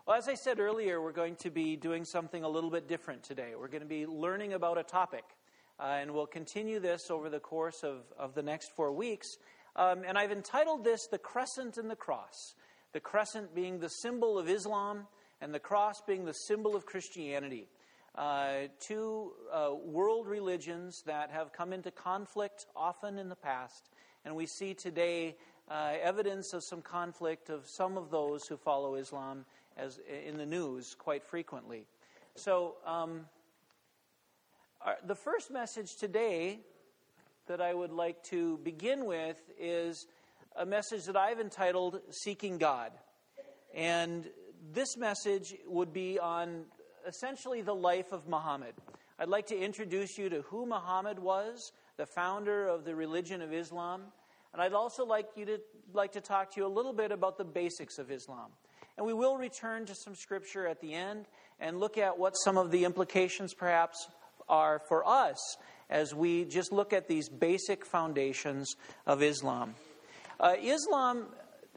Well, as I said earlier, we're going to be doing something a little bit different today. We're going to be learning about a topic, and we'll continue this over the course of the next 4 weeks. And I've entitled this The Crescent and the Cross. The crescent being the symbol of Islam, and the cross being the symbol of Christianity. Two world religions that have come into conflict often in the past, and we see today evidence of some conflict of some of those who follow Islam as in the news quite frequently. So the first message today that I would like to begin with is a message that I've entitled Seeking God. And this message would be on essentially the life of Muhammad. I'd like to introduce you to who Muhammad was, the founder of the religion of Islam. And I'd also like to talk to you a little bit about the basics of Islam. And we will return to some scripture at the end and look at what some of the implications perhaps are for us as we just look at these basic foundations of Islam. Islam,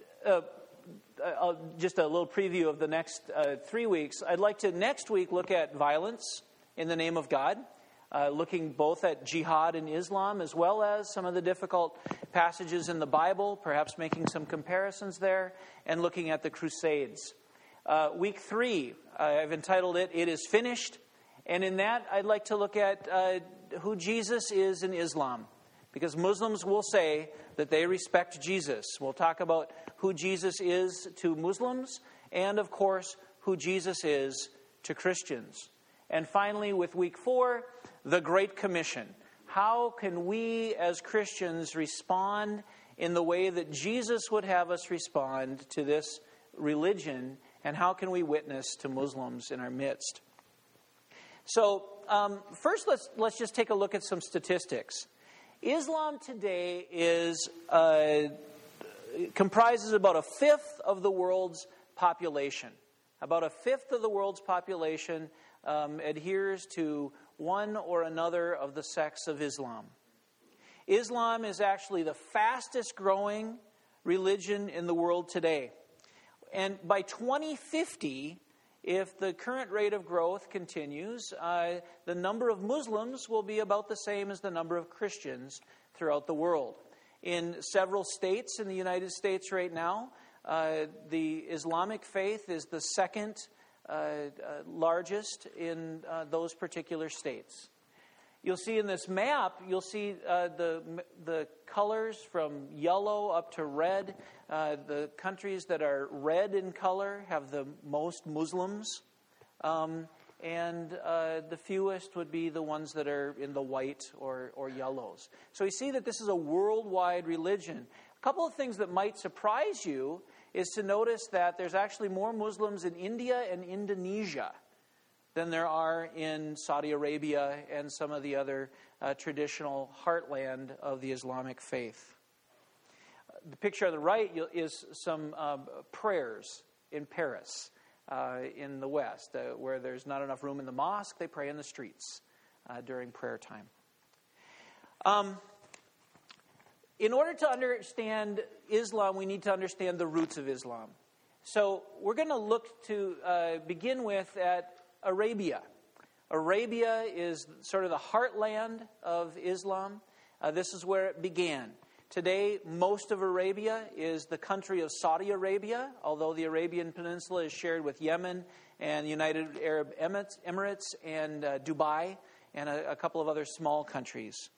just a little preview of the next 3 weeks. I'd like to next week look at violence in the name of God, looking both at jihad in Islam as well as some of the difficult passages in the Bible, perhaps making some comparisons there, and looking at the Crusades. Week 3, I've entitled it, It Is Finished. And in that, I'd like to look at who Jesus is in Islam. Because Muslims will say that they respect Jesus. We'll talk about who Jesus is to Muslims and, of course, who Jesus is to Christians. And finally, with week 4, the Great Commission. How can we as Christians respond in the way that Jesus would have us respond to this religion? And how can we witness to Muslims in our midst? So first, let's just take a look at some statistics. Islam today comprises about a fifth of the world's population. About a fifth of the world's population adheres to one or another of the sects of Islam. Islam is actually the fastest growing religion in the world today. And by 2050, if the current rate of growth continues, the number of Muslims will be about the same as the number of Christians throughout the world. In several states in the United States right now, the Islamic faith is the second largest in those particular states. You'll see in this map, you'll see the colors from yellow up to red. The countries that are red in color have the most Muslims. And the fewest would be the ones that are in the white or yellows. So you see that this is a worldwide religion. A couple of things that might surprise you is to notice that there's actually more Muslims in India and Indonesia than there are in Saudi Arabia and some of the other traditional heartland of the Islamic faith. The picture on the right is some prayers in Paris, in the West, where there's not enough room in the mosque. They pray in the streets during prayer time. In order to understand Islam, we need to understand the roots of Islam. So we're going to look to begin with at Arabia. Arabia is sort of the heartland of Islam. This is where it began. Today, most of Arabia is the country of Saudi Arabia, although the Arabian Peninsula is shared with Yemen and United Arab Emirates and Dubai and a couple of other small countries.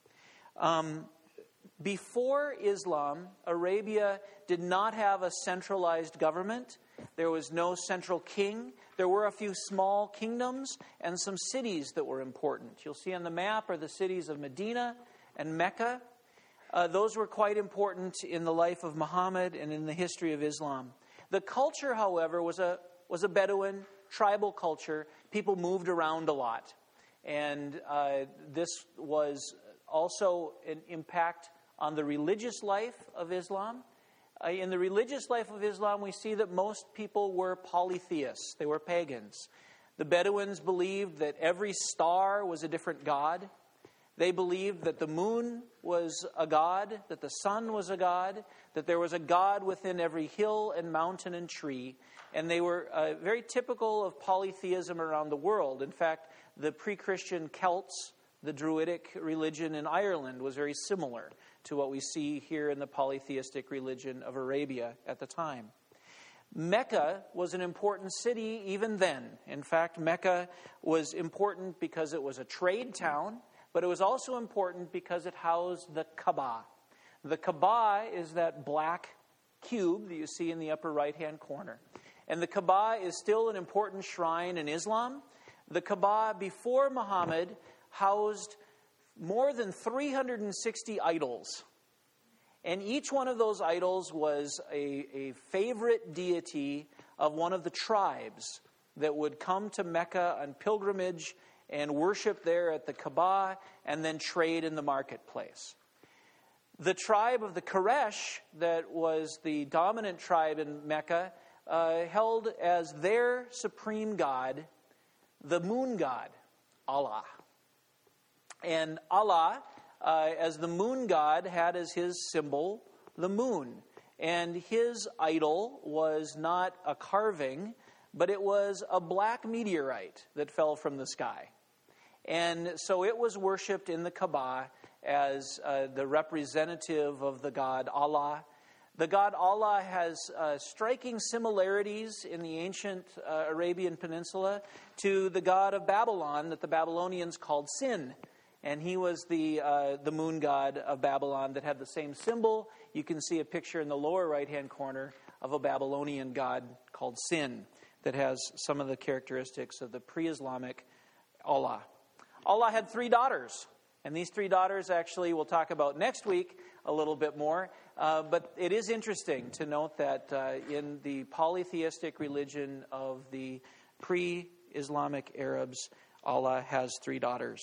Before Islam, Arabia did not have a centralized government. There was no central king. There were a few small kingdoms and some cities that were important. You'll see on the map are the cities of Medina and Mecca. Those were quite important in the life of Muhammad and in the history of Islam. The culture, however, was a Bedouin tribal culture. People moved around a lot. And this was also an impact on the religious life of Islam. In the religious life of Islam, we see that most people were polytheists. They were pagans. The Bedouins believed that every star was a different god. They believed that the moon was a god, that the sun was a god, that there was a god within every hill and mountain and tree. And they were very typical of polytheism around the world. In fact, the pre-Christian Celts, the Druidic religion in Ireland, was very similar to what we see here in the polytheistic religion of Arabia at the time. Mecca was an important city even then. In fact, Mecca was important because it was a trade town, but it was also important because it housed the Kaaba. The Kaaba is that black cube that you see in the upper right-hand corner. And the Kaaba is still an important shrine in Islam. The Kaaba, before Muhammad, housed more than 360 idols. And each one of those idols was a favorite deity of one of the tribes that would come to Mecca on pilgrimage and worship there at the Kaaba and then trade in the marketplace. The tribe of the Quraysh, that was the dominant tribe in Mecca, held as their supreme god the moon god, Allah. And Allah, as the moon god, had as his symbol the moon. And his idol was not a carving, but it was a black meteorite that fell from the sky. And so it was worshipped in the Kaaba as the representative of the god Allah. The god Allah has striking similarities in the ancient Arabian Peninsula to the god of Babylon that the Babylonians called Sin. And he was the moon god of Babylon that had the same symbol. You can see a picture in the lower right-hand corner of a Babylonian god called Sin that has some of the characteristics of the pre-Islamic Allah. Allah had 3 daughters. And these 3 daughters, actually, we'll talk about next week a little bit more. But it is interesting to note that in the polytheistic religion of the pre-Islamic Arabs, Allah has 3 daughters.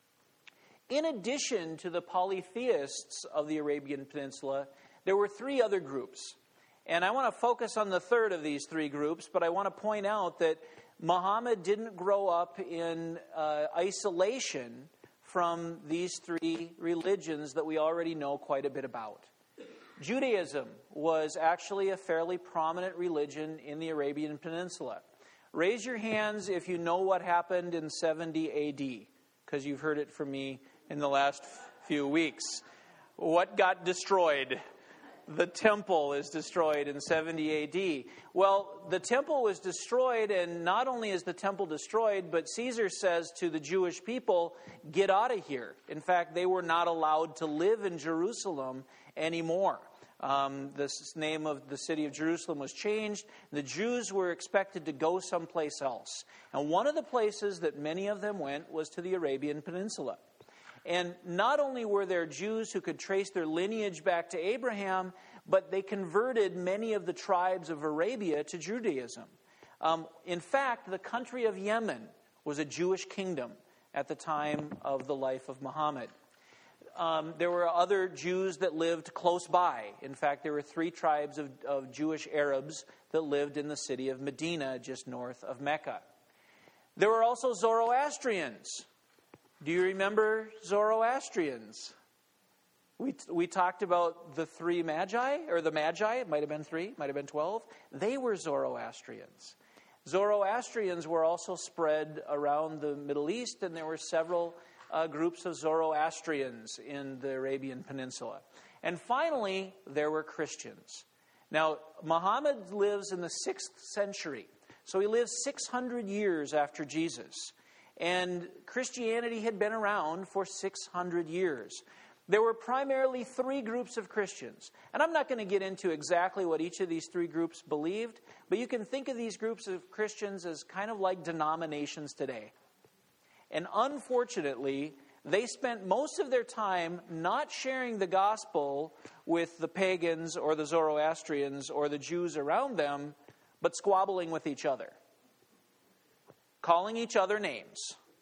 In addition to the polytheists of the Arabian Peninsula, there were 3 other groups. And I want to focus on the third of these 3 groups, but I want to point out that Muhammad didn't grow up in isolation from these 3 religions that we already know quite a bit about. Judaism was actually a fairly prominent religion in the Arabian Peninsula. Raise your hands if you know what happened in 70 AD, because you've heard it from me in the last few weeks. What got destroyed? The temple is destroyed in 70 AD. Well, the temple was destroyed, and not only is the temple destroyed, but Caesar says to the Jewish people, get out of here. In fact, they were not allowed to live in Jerusalem anymore. The name of the city of Jerusalem was changed. The Jews were expected to go someplace else. And one of the places that many of them went was to the Arabian Peninsula. And not only were there Jews who could trace their lineage back to Abraham, but they converted many of the tribes of Arabia to Judaism. In fact, the country of Yemen was a Jewish kingdom at the time of the life of Muhammad. There were other Jews that lived close by. In fact, there were 3 tribes of Jewish Arabs that lived in the city of Medina, just north of Mecca. There were also Zoroastrians. Do you remember Zoroastrians? We talked about the 3 magi, or the magi. It might have been 3, might have been 12. They were Zoroastrians. Zoroastrians were also spread around the Middle East, and there were several groups of Zoroastrians in the Arabian Peninsula. And finally, there were Christians. Now, Muhammad lives in the 6th century, so he lives 600 years after Jesus. And Christianity had been around for 600 years. There were primarily 3 groups of Christians. And I'm not going to get into exactly what each of these 3 groups believed, but you can think of these groups of Christians as kind of like denominations today. And unfortunately, they spent most of their time not sharing the gospel with the pagans or the Zoroastrians or the Jews around them, but squabbling with each other. Calling each other names,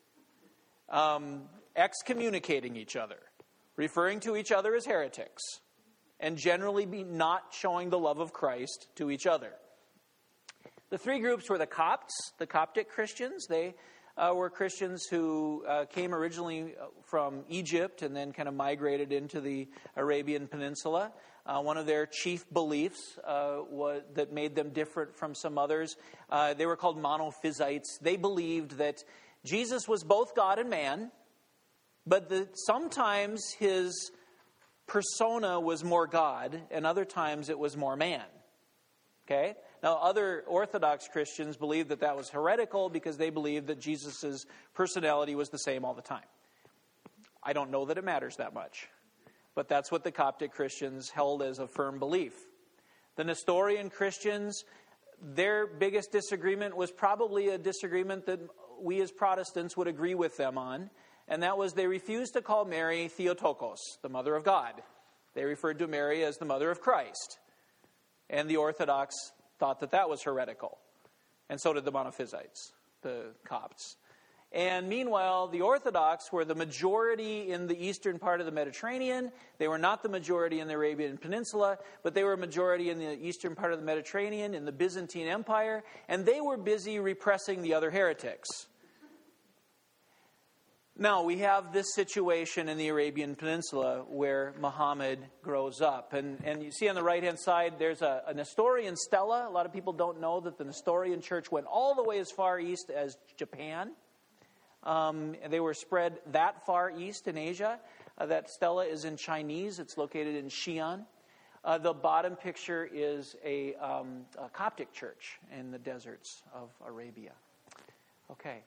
excommunicating each other, referring to each other as heretics, and generally not showing the love of Christ to each other. The 3 groups were the Copts, the Coptic Christians. They were Christians who came originally from Egypt and then kind of migrated into the Arabian Peninsula. One of their chief beliefs that made them different from some others, they were called monophysites. They believed that Jesus was both God and man, but that sometimes his persona was more God, and other times it was more man. Okay? Now, other Orthodox Christians believed that was heretical because they believed that Jesus' personality was the same all the time. I don't know that it matters that much, but that's what the Coptic Christians held as a firm belief. The Nestorian Christians, their biggest disagreement was probably a disagreement that we as Protestants would agree with them on, and that was they refused to call Mary Theotokos, the Mother of God. They referred to Mary as the Mother of Christ. And the Orthodox thought that was heretical. And so did the Monophysites, the Copts. And meanwhile, the Orthodox were the majority in the eastern part of the Mediterranean. They were not the majority in the Arabian Peninsula, but they were a majority in the eastern part of the Mediterranean, in the Byzantine Empire, and they were busy repressing the other heretics. Now, we have this situation in the Arabian Peninsula where Muhammad grows up. And you see on the right-hand side, there's a Nestorian stela. A lot of people don't know that the Nestorian church went all the way as far east as Japan. They were spread that far east in Asia. That stela is in Chinese. It's located in Xi'an. The bottom picture is a Coptic church in the deserts of Arabia. Okay.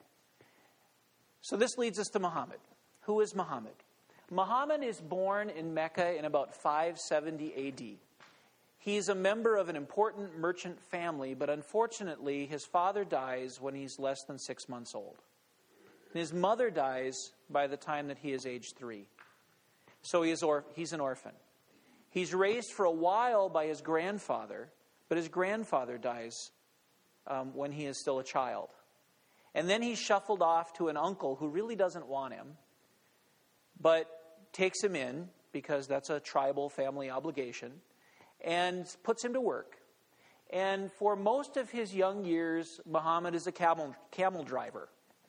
So this leads us to Muhammad. Who is Muhammad? Muhammad is born in Mecca in about 570 A.D. He's a member of an important merchant family, but unfortunately his father dies when he's less than 6 months old. And his mother dies by the time that he is age 3. So he's an orphan. He's raised for a while by his grandfather, but his grandfather dies when he is still a child. And then he's shuffled off to an uncle who really doesn't want him, but takes him in, because that's a tribal family obligation, and puts him to work. And for most of his young years, Muhammad is a camel driver.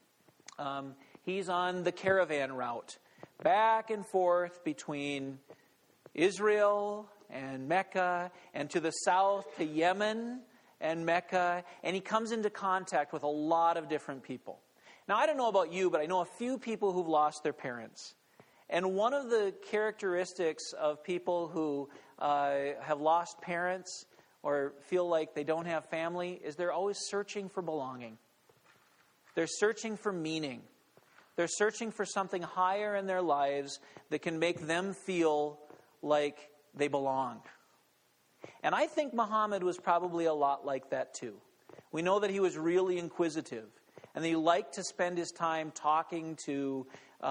He's on the caravan route, back and forth between Israel and Mecca, and to the south to Yemen and Mecca, and he comes into contact with a lot of different people. Now, I don't know about you, but I know a few people who've lost their parents. And one of the characteristics of people who have lost parents or feel like they don't have family is they're always searching for belonging. They're searching for meaning. They're searching for something higher in their lives that can make them feel like they belong. And I think Muhammad was probably a lot like that too. We know that he was really inquisitive, and that he liked to spend his time talking to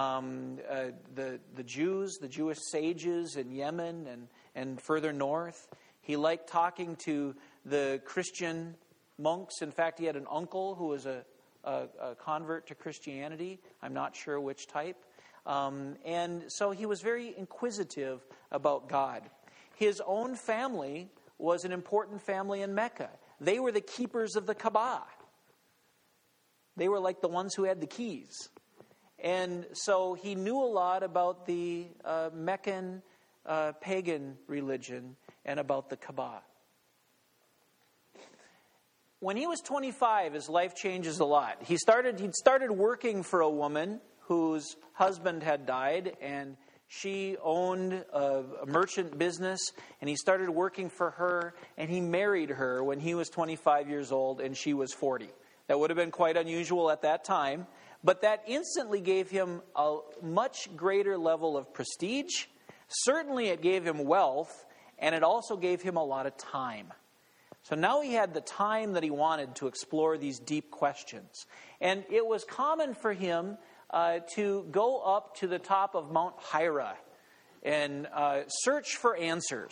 the Jews, the Jewish sages in Yemen and further north. He liked talking to the Christian monks. In fact, he had an uncle who was a convert to Christianity. I'm not sure which type. And so he was very inquisitive about God. His own family was an important family in Mecca. They were the keepers of the Kaaba. They were like the ones who had the keys. And so he knew a lot about the Meccan pagan religion and about the Kaaba. When he was 25, his life changes a lot. He'd started working for a woman whose husband had died, and she owned a merchant business, and he started working for her, and he married her when he was 25 years old and she was 40. That would have been quite unusual at that time, but that instantly gave him a much greater level of prestige. Certainly it gave him wealth, and it also gave him a lot of time. So now he had the time that he wanted to explore these deep questions. And it was common for him to go up to the top of Mount Hira and search for answers.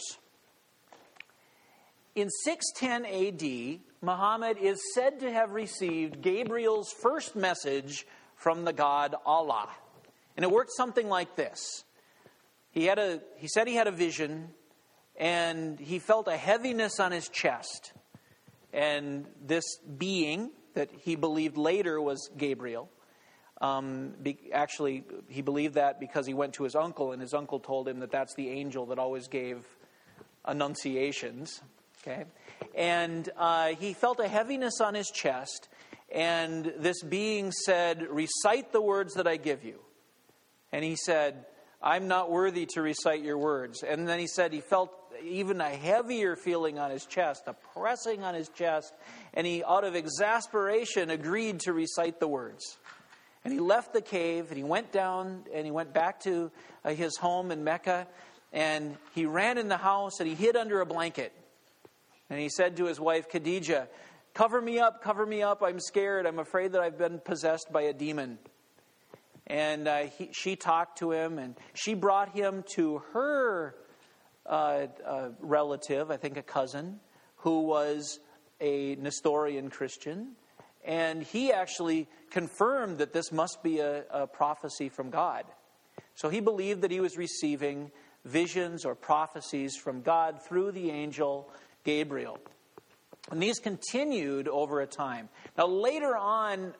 In 610 A.D., Muhammad is said to have received Gabriel's first message from the god Allah. And it worked something like this. He said he had a vision, and he felt a heaviness on his chest. And this being that he believed later was Gabriel Actually, he believed that because he went to his uncle, and his uncle told him that that's the angel that always gave annunciations. Okay, and he felt a heaviness on his chest, and this being said, "Recite the words that I give you." And he said, "I'm not worthy to recite your words." And then he said he felt even a heavier feeling on his chest, a pressing on his chest, and he, out of exasperation, agreed to recite the words. And he left the cave, and he went down, and he went back to his home in Mecca, and he ran in the house, and he hid under a blanket. And he said to his wife, Khadijah, cover me up, I'm scared, I'm afraid that I've been possessed by a demon." And she talked to him, and she brought him to her relative, I think a cousin, who was a Nestorian Christian. And he actually confirmed that this must be a prophecy from God. So he believed that he was receiving visions or prophecies from God through the angel Gabriel. And these continued over a time. Now later on,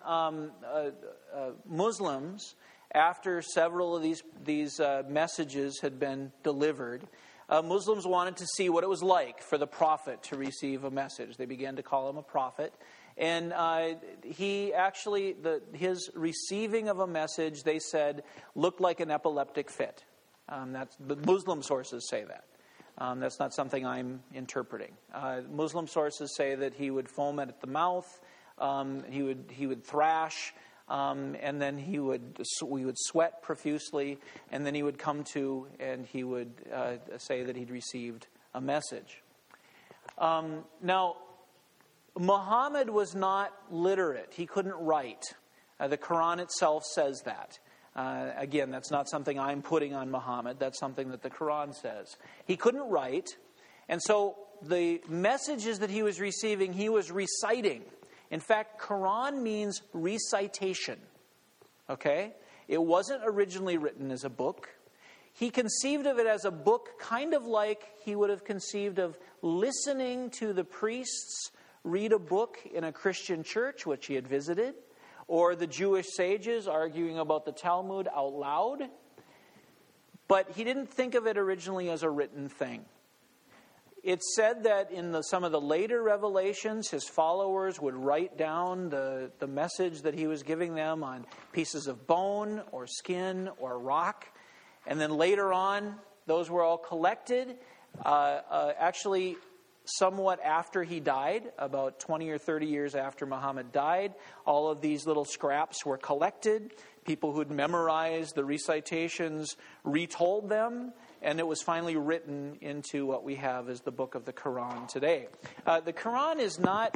Muslims, after several of these messages had been delivered, Muslims wanted to see what it was like for the prophet to receive a message. They began to call him a prophet. And he actually, his receiving of a message, they said, looked like an epileptic fit. That's the Muslim sources say that. That's not something I'm interpreting. Muslim sources say that he would foam at the mouth, he would thrash, and then we would sweat profusely, and then he would come to and he would say that he'd received a message. Now, Muhammad was not literate. He couldn't write. The Quran itself says that. Again, that's not something I'm putting on Muhammad. That's something that the Quran says. He couldn't write, and so the messages that he was receiving, he was reciting. In fact, Quran means recitation. Okay? It wasn't originally written as a book. He conceived of it as a book kind of like he would have conceived of listening to the priests read a book in a Christian church, which he had visited, or the Jewish sages arguing about the Talmud out loud. But he didn't think of it originally as a written thing. It's said that in some of the later revelations, his followers would write down the message that he was giving them on pieces of bone or skin or rock. And then later on, those were all collected. Actually, somewhat after he died, about 20 or 30 years after Muhammad died, all of these little scraps were collected. People who'd memorized the recitations retold them, and it was finally written into what we have as the book of the Quran today. The Quran is not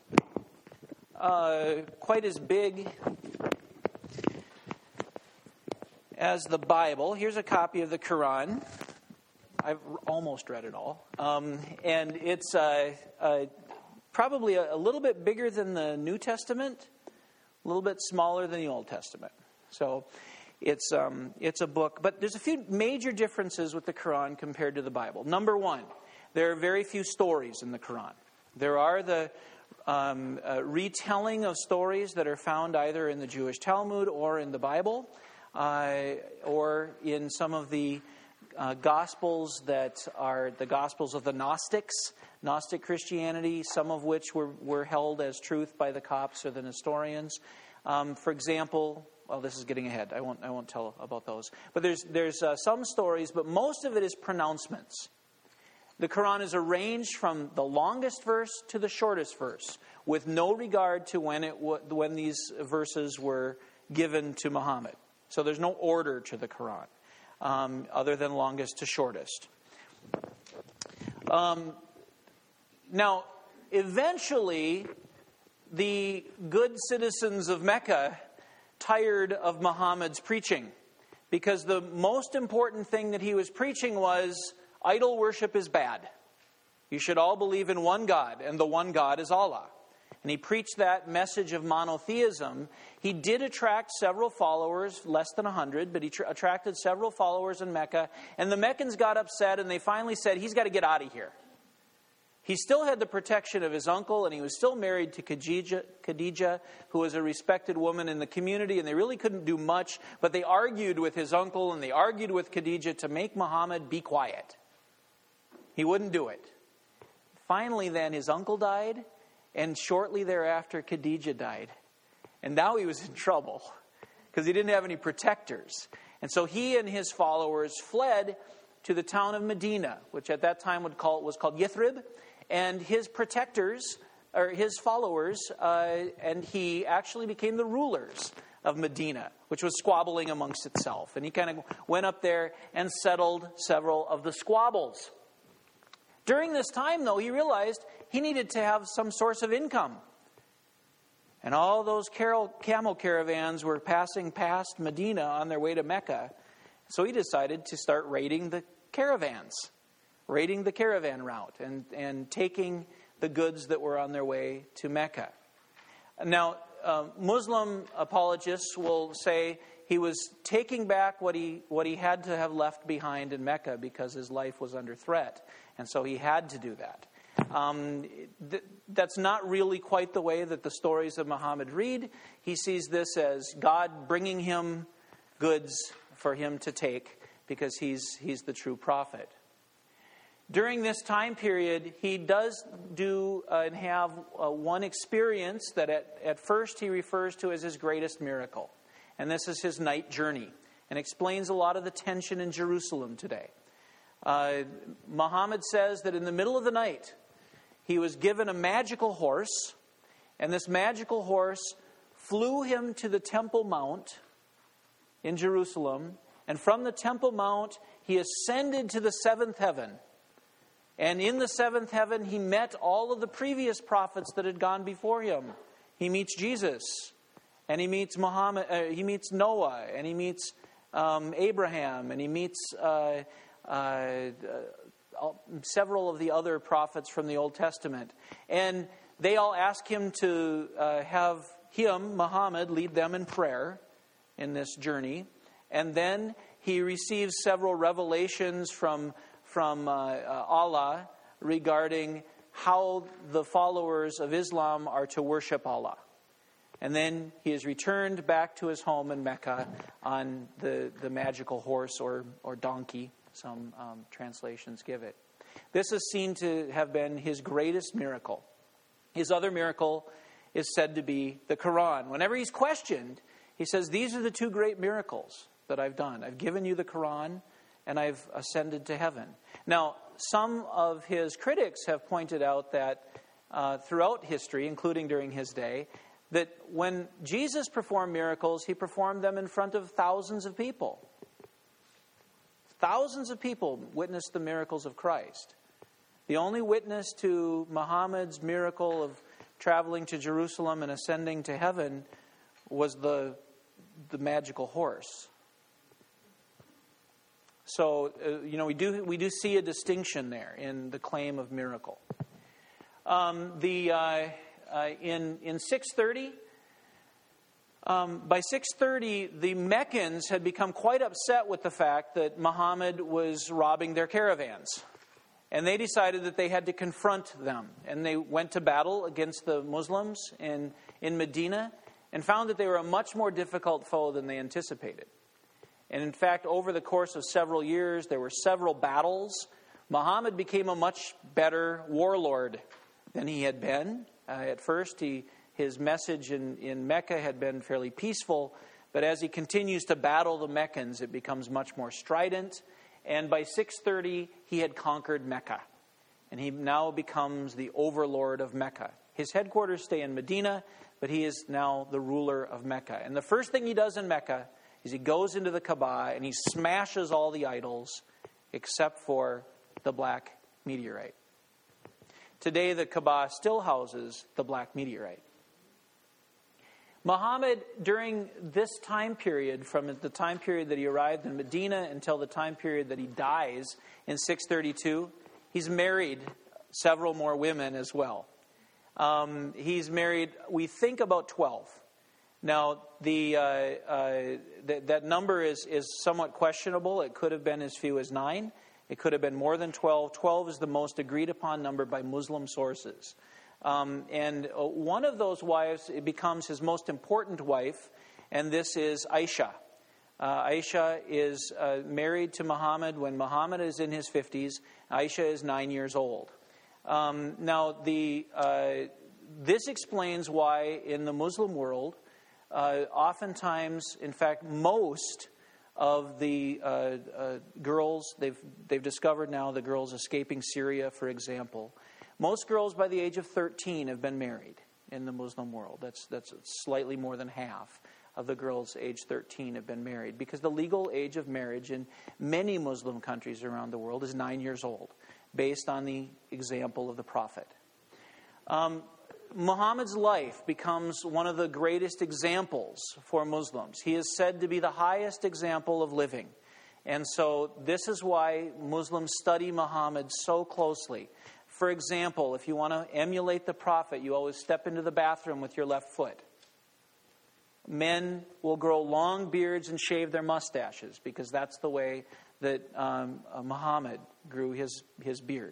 quite as big as the Bible. Here's a copy of the Quran. I've almost read it all. And it's probably a little bit bigger than the New Testament, a little bit smaller than the Old Testament. So it's a book. But there's a few major differences with the Quran compared to the Bible. Number one, there are very few stories in the Quran. There are the retelling of stories that are found either in the Jewish Talmud or in the Bible, or in some of the Gospels that are the Gospels of the Gnostics, Gnostic Christianity, some of which were held as truth by the Copts or the Nestorians. For example, well, this is getting ahead. I won't tell about those. But there's some stories, but most of it is pronouncements. The Quran is arranged from the longest verse to the shortest verse, with no regard to when these verses were given to Muhammad. So there's no order to the Quran. Other than longest to shortest. Now, eventually, the good citizens of Mecca tired of Muhammad's preaching, because the most important thing that he was preaching was idol worship is bad. You should all believe in one God, and the one God is Allah. And he preached that message of monotheism. He did attract several followers, less than 100, but he attracted several followers in Mecca. And the Meccans got upset, and they finally said, he's got to get out of here. He still had the protection of his uncle, and he was still married to Khadijah, who was a respected woman in the community, and they really couldn't do much, but they argued with his uncle and they argued with Khadijah to make Muhammad be quiet. He wouldn't do it. Finally, then, his uncle died, and shortly thereafter, Khadijah died. And now he was in trouble because he didn't have any protectors. And so he and his followers fled to the town of Medina, which at that time was called Yathrib. And his protectors, or his followers, and he actually became the rulers of Medina, which was squabbling amongst itself. And he kind of went up there and settled several of the squabbles. During this time, though, he realized he needed to have some source of income. And all those camel caravans were passing past Medina on their way to Mecca. So he decided to start raiding the caravans, raiding the caravan route and taking the goods that were on their way to Mecca. Now, Muslim apologists will say he was taking back what he had to have left behind in Mecca because his life was under threat. And so he had to do that. That's not really quite the way that the stories of Muhammad read. He sees this as God bringing him goods for him to take because he's the true prophet. During this time period, he does do and have one experience that at first he refers to as his greatest miracle. And this is his night journey and explains a lot of the tension in Jerusalem today. Muhammad says that in the middle of the night, he was given a magical horse, and this magical horse flew him to the Temple Mount in Jerusalem, and from the Temple Mount, he ascended to the seventh heaven. And in the seventh heaven, he met all of the previous prophets that had gone before him. He meets Jesus, and he meets Muhammad. He meets Noah, and he meets Abraham, and he meets several of the other prophets from the Old Testament. And they all ask him to have him, Muhammad, lead them in prayer in this journey. And then he receives several revelations from Allah regarding how the followers of Islam are to worship Allah. And then he is returned back to his home in Mecca on the magical horse or donkey, some translations give it. This is seen to have been his greatest miracle. His other miracle is said to be the Quran. Whenever he's questioned, he says, these are the two great miracles that I've done. I've given you the Quran, and I've ascended to heaven. Now, some of his critics have pointed out that throughout history, including during his day, that when Jesus performed miracles, he performed them in front of thousands of people. Thousands of people witnessed the miracles of Christ. The only witness to Muhammad's miracle of traveling to Jerusalem and ascending to heaven was the magical horse. So, we do see a distinction there in the claim of miracle. In 630, by 630, the Meccans had become quite upset with the fact that Muhammad was robbing their caravans. And they decided that they had to confront them. And they went to battle against the Muslims in Medina and found that they were a much more difficult foe than they anticipated. And in fact, over the course of several years, there were several battles. Muhammad became a much better warlord than he had been. At first, his message in Mecca had been fairly peaceful, but as he continues to battle the Meccans, it becomes much more strident. And by 630, he had conquered Mecca. And he now becomes the overlord of Mecca. His headquarters stay in Medina, but he is now the ruler of Mecca. And the first thing he does in Mecca is he goes into the Kaaba and he smashes all the idols except for the black meteorite. Today, the Kaaba still houses the black meteorite. Muhammad, during this time period, from the time period that he arrived in Medina until the time period that he dies in 632, he's married several more women as well. He's married, we think, about 12. Now, that number is somewhat questionable. It could have been as few as 9. It could have been more than 12. 12 is the most agreed upon number by Muslim sources. And one of those wives, it becomes his most important wife, and this is Aisha. Aisha is married to Muhammad when Muhammad is in his 50s. Aisha is 9 years old. Now, this explains why in the Muslim world, oftentimes, in fact, most of the girls, they've discovered now the girls escaping Syria, for example. Most girls by the age of 13 have been married in the Muslim world. That's slightly more than half of the girls age 13 have been married, because the legal age of marriage in many Muslim countries around the world is 9 years old, based on the example of the Prophet. Muhammad's life becomes one of the greatest examples for Muslims. He is said to be the highest example of living. And so this is why Muslims study Muhammad so closely. For example, if you want to emulate the Prophet, you always step into the bathroom with your left foot. Men will grow long beards and shave their mustaches, because that's the way that Muhammad grew his beard.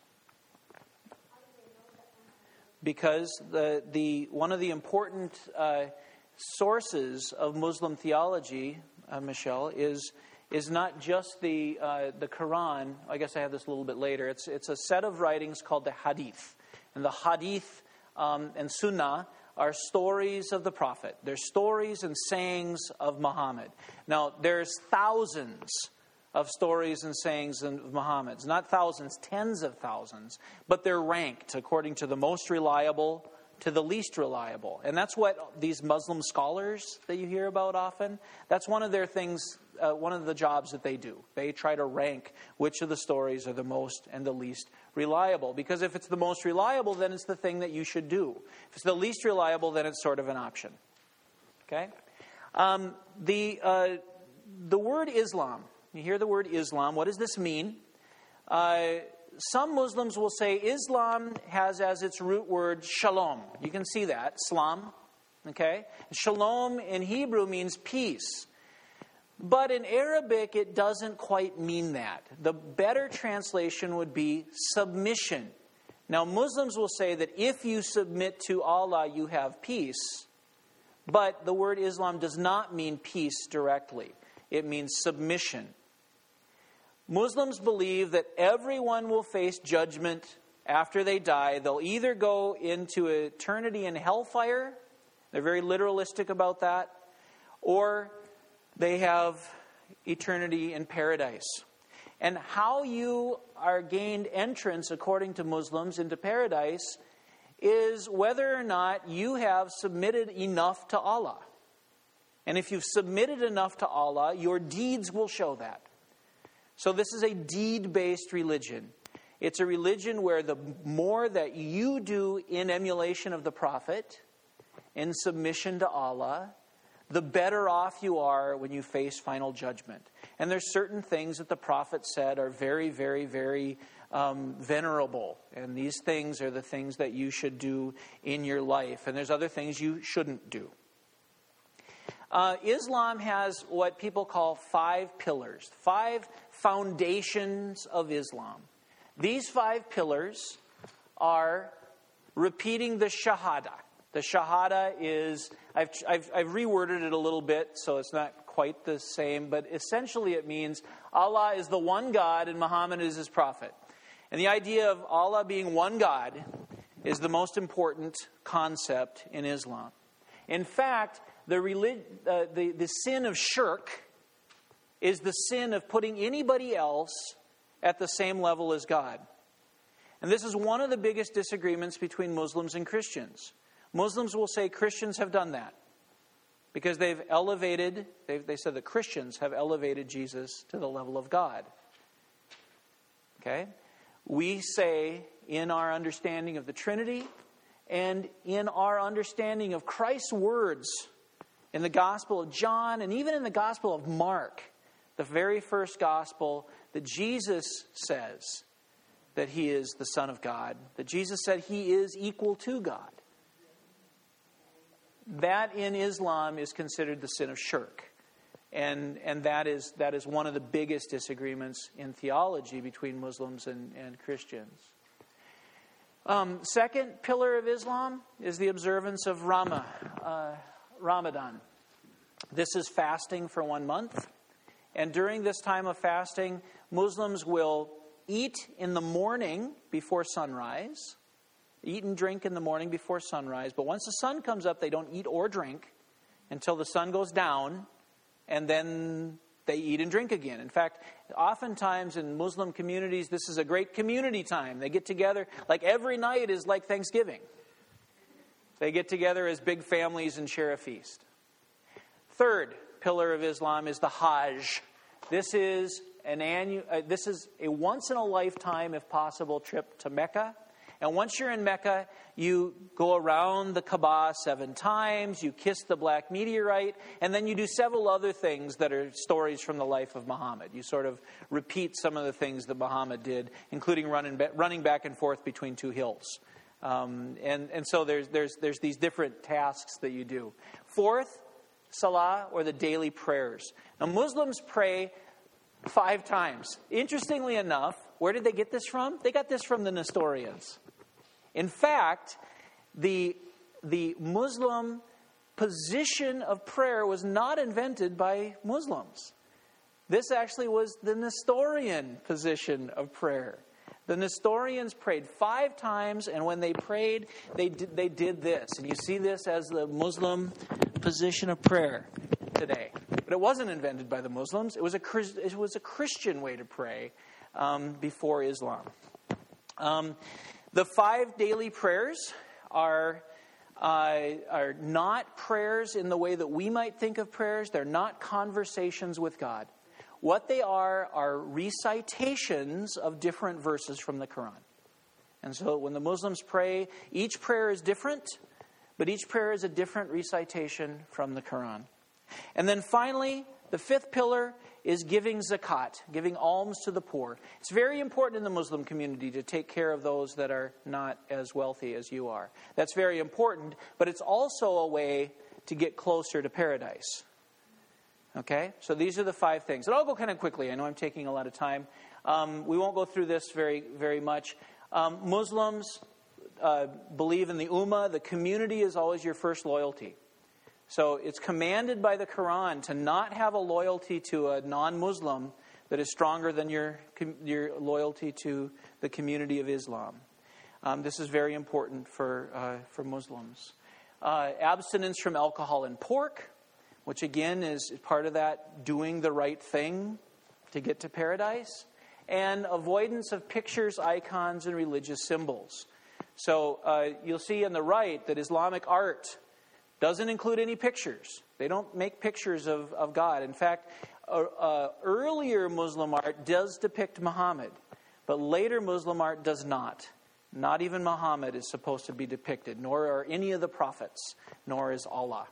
Because one of the important sources of Muslim theology, Michelle, is not just the Quran. I guess I have this a little bit later. It's a set of writings called the Hadith. And the Hadith and Sunnah are stories of the Prophet. They're stories and sayings of Muhammad. Now, there's thousands of stories and sayings of Muhammad's. Not thousands, tens of thousands. But they're ranked according to the most reliable to the least reliable. And that's what these Muslim scholars that you hear about often, that's one of their things, one of the jobs that they do. They try to rank which of the stories are the most and the least reliable. Because if it's the most reliable, then it's the thing that you should do. If it's the least reliable, then it's sort of an option. Okay? The word Islam, you hear the word Islam, what does this mean? Some Muslims will say Islam has as its root word shalom. You can see that, Islam. Okay? Shalom in Hebrew means peace. But in Arabic, it doesn't quite mean that. The better translation would be submission. Now, Muslims will say that if you submit to Allah, you have peace. But the word Islam does not mean peace directly. It means submission. Muslims believe that everyone will face judgment after they die. They'll either go into eternity in hellfire, they're very literalistic about that, or they have eternity in paradise. And how you are gained entrance, according to Muslims, into paradise is whether or not you have submitted enough to Allah. And if you've submitted enough to Allah, your deeds will show that. So this is a deed-based religion. It's a religion where the more that you do in emulation of the Prophet, in submission to Allah, the better off you are when you face final judgment. And there's certain things that the Prophet said are very, very, very venerable. And these things are the things that you should do in your life. And there's other things you shouldn't do. Islam has what people call 5 pillars, 5 foundations of Islam. These 5 pillars are repeating the Shahada. The Shahada is, I've reworded it a little bit, so it's not quite the same, but essentially it means Allah is the one God and Muhammad is his prophet. And the idea of Allah being one God is the most important concept in Islam. In fact, the sin of shirk is the sin of putting anybody else at the same level as God. And this is one of the biggest disagreements between Muslims and Christians. Muslims will say Christians have done that because they said that Christians have elevated Jesus to the level of God. Okay? We say in our understanding of the Trinity and in our understanding of Christ's words in the Gospel of John and even in the Gospel of Mark, the very first Gospel, that Jesus says that he is the Son of God, that Jesus said he is equal to God. That in Islam is considered the sin of shirk. And that is one of the biggest disagreements in theology between Muslims and Christians. Second pillar of Islam is the observance of Ramadan. This is fasting for 1 month. And during this time of fasting, Muslims will eat in the morning before sunrise. Eat and drink in the morning before sunrise. But once the sun comes up, they don't eat or drink until the sun goes down. And then they eat and drink again. In fact, oftentimes in Muslim communities, this is a great community time. They get together, like every night is like Thanksgiving. They get together as big families and share a feast. Third pillar of Islam is the Hajj. This is a once-in-a-lifetime, if possible, trip to Mecca. And once you're in Mecca, you go around the Kaaba 7 times, you kiss the black meteorite, and then you do several other things that are stories from the life of Muhammad. You sort of repeat some of the things that Muhammad did, including running back and forth between 2 hills. And so there's these different tasks that you do. Fourth, Salah, or the daily prayers. Now, Muslims pray 5 times. Interestingly enough, where did they get this from? They got this from the Nestorians. In fact, the Muslim position of prayer was not invented by Muslims. This actually was the Nestorian position of prayer. The Nestorians prayed 5 times, and when they prayed, they did this. And you see this as the Muslim position of prayer today. But it wasn't invented by the Muslims. It was a Christian way to pray before Islam. The 5 daily prayers are not prayers in the way that we might think of prayers. They're not conversations with God. What they are recitations of different verses from the Quran. And so when the Muslims pray, each prayer is different, but each prayer is a different recitation from the Quran. And then finally, the 5th pillar is giving zakat, giving alms to the poor. It's very important in the Muslim community to take care of those that are not as wealthy as you are. That's very important, but it's also a way to get closer to paradise. Okay? So these are the 5 things. And I'll go kind of quickly. I know I'm taking a lot of time. We won't go through this very, very much. Muslims believe in the ummah. The community is always your first loyalty. So it's commanded by the Quran to not have a loyalty to a non-Muslim that is stronger than your loyalty to the community of Islam. This is very important for Muslims. Abstinence from alcohol and pork, which again is part of that doing the right thing to get to paradise. And avoidance of pictures, icons, and religious symbols. So you'll see on the right that Islamic art doesn't include any pictures. They don't make pictures of God. In fact, earlier Muslim art does depict Muhammad, but later Muslim art does not. Not even Muhammad is supposed to be depicted, nor are any of the prophets, nor is Allah.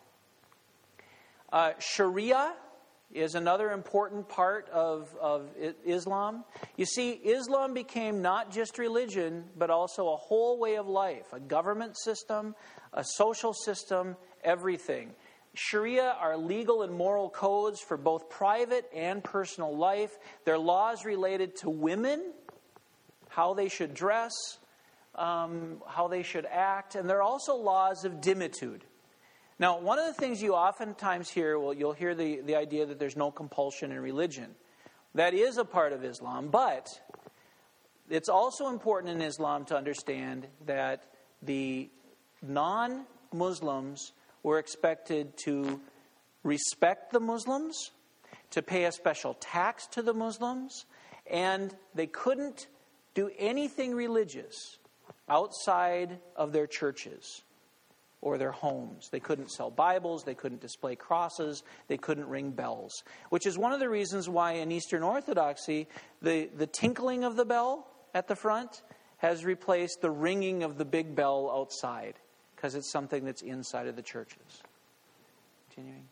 Sharia is another important part of Islam. You see, Islam became not just religion, but also a whole way of life, a government system, a social system, everything. Sharia are legal and moral codes for both private and personal life. They're laws related to women, how they should dress, how they should act, and they're also laws of dhimmitud. Now, one of the things you oftentimes hear, you'll hear the idea that there's no compulsion in religion. That is a part of Islam, but it's also important in Islam to understand that the non-Muslims were expected to respect the Muslims, to pay a special tax to the Muslims, and they couldn't do anything religious outside of their churches or their homes. They couldn't sell Bibles, they couldn't display crosses, they couldn't ring bells. Which is one of the reasons why in Eastern Orthodoxy, the tinkling of the bell at the front has replaced the ringing of the big bell outside, because it's something that's inside of the churches. Continuing.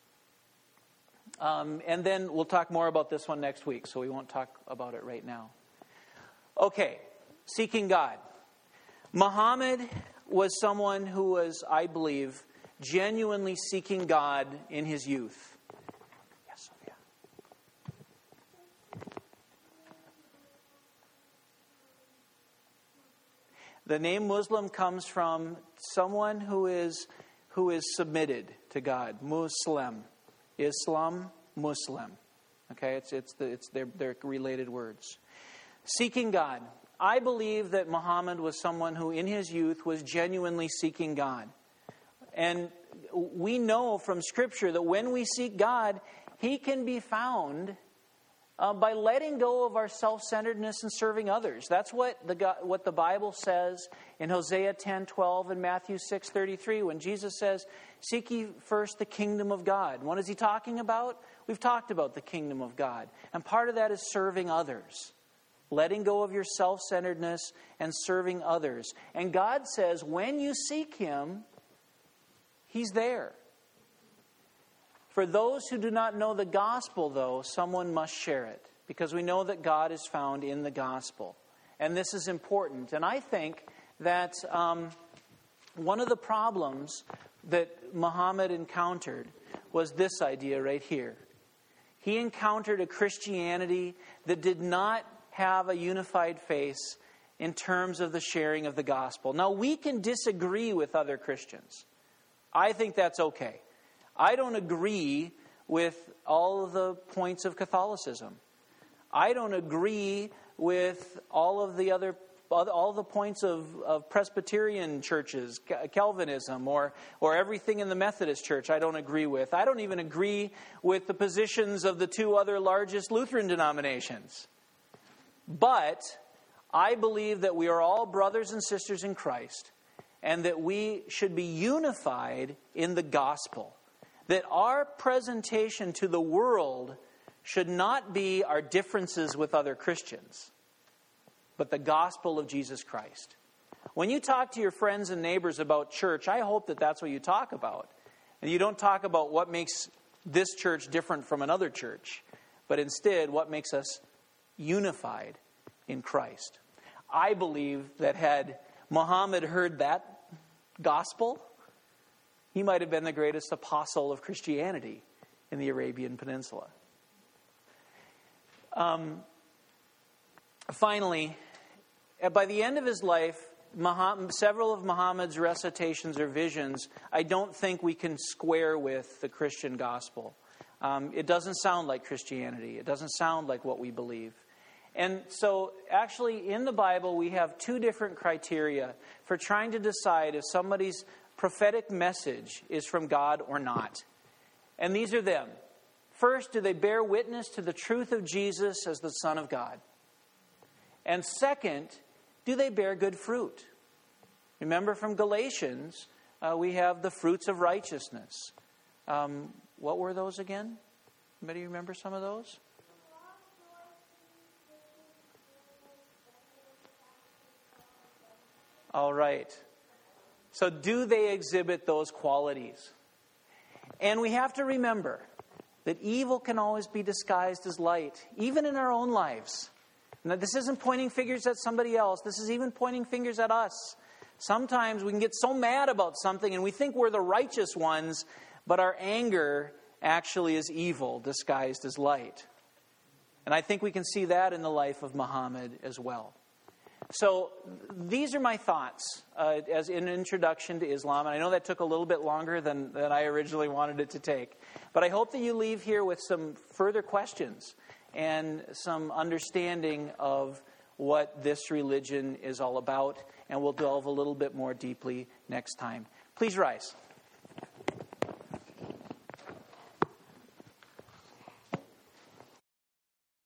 And then we'll talk more about this one next week, so we won't talk about it right now. Okay, seeking God. Muhammad was someone who was, I believe, genuinely seeking God in his youth. Yes, The name Muslim comes from someone who is submitted to God. Muslim. Islam, Muslim. Okay, they're related words. Seeking God. I believe that Muhammad was someone who in his youth was genuinely seeking God. And we know from Scripture that when we seek God, He can be found by letting go of our self-centeredness and serving others. That's what the Bible says in Hosea 10:12 and Matthew 6:33 when Jesus says, "Seek ye first the kingdom of God." What is He talking about? We've talked about the kingdom of God. And part of that is serving others. Letting go of your self-centeredness and serving others. And God says when you seek Him, He's there. For those who do not know the gospel, though, someone must share it. Because we know that God is found in the gospel. And this is important. And I think that one of the problems that Muhammad encountered was this idea right here. He encountered a Christianity that did not have a unified face in terms of the sharing of the gospel. Now, we can disagree with other Christians. I think that's okay. I don't agree with all of the points of Catholicism. I don't agree with all the points of Presbyterian churches, Calvinism, or everything in the Methodist Church I don't agree with. I don't even agree with the positions of the two other largest Lutheran denominations. But I believe that we are all brothers and sisters in Christ, and that we should be unified in the gospel. That our presentation to the world should not be our differences with other Christians, but the gospel of Jesus Christ. When you talk to your friends and neighbors about church, I hope that that's what you talk about. And you don't talk about what makes this church different from another church, but instead what makes us unified in Christ. I believe that had Muhammad heard that gospel, he might have been the greatest apostle of Christianity in the Arabian Peninsula. Finally, by the end of his life, several of Muhammad's recitations or visions, I don't think we can square with the Christian gospel. It doesn't sound like Christianity. It doesn't sound like what we believe. And so, actually, in the Bible, we have two different criteria for trying to decide if somebody's prophetic message is from God or not. And these are them. First, do they bear witness to the truth of Jesus as the Son of God? And second, do they bear good fruit? Remember from Galatians, we have the fruits of righteousness. What were those again? Anybody remember some of those? All right. So do they exhibit those qualities? And we have to remember that evil can always be disguised as light, even in our own lives. Now, this isn't pointing fingers at somebody else. This is even pointing fingers at us. Sometimes we can get so mad about something and we think we're the righteous ones, but our anger actually is evil disguised as light. And I think we can see that in the life of Muhammad as well. So these are my thoughts as an introduction to Islam. And I know that took a little bit longer than I originally wanted it to take. But I hope that you leave here with some further questions and some understanding of what this religion is all about. And we'll delve a little bit more deeply next time. Please rise.